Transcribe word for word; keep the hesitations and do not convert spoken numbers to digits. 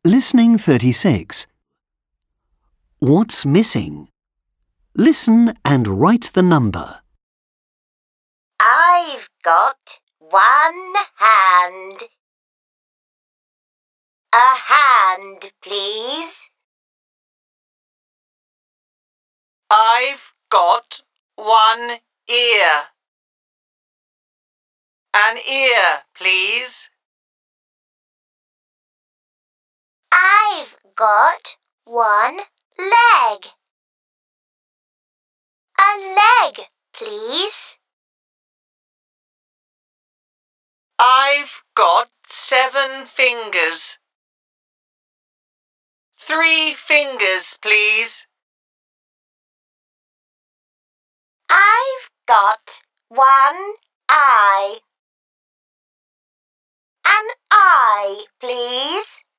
Listening thirty-six. What's missing? Listen and write the number. I've got one hand. A hand, please. I've got one ear. An ear, please. I've got one leg. A leg, please. I've got seven fingers. Three fingers, please. I've got one eye. An eye, please.